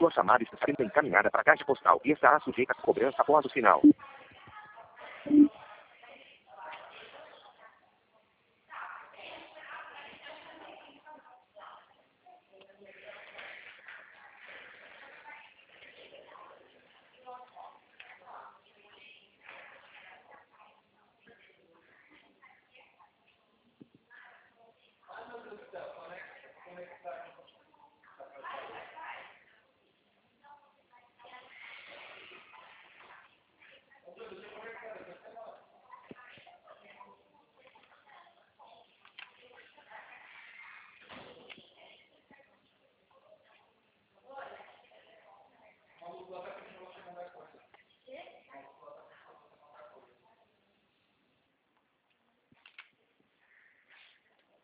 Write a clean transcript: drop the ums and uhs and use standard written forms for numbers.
Sua chamada está sendo encaminhada para a caixa postal e estará sujeita a cobrança após o sinal.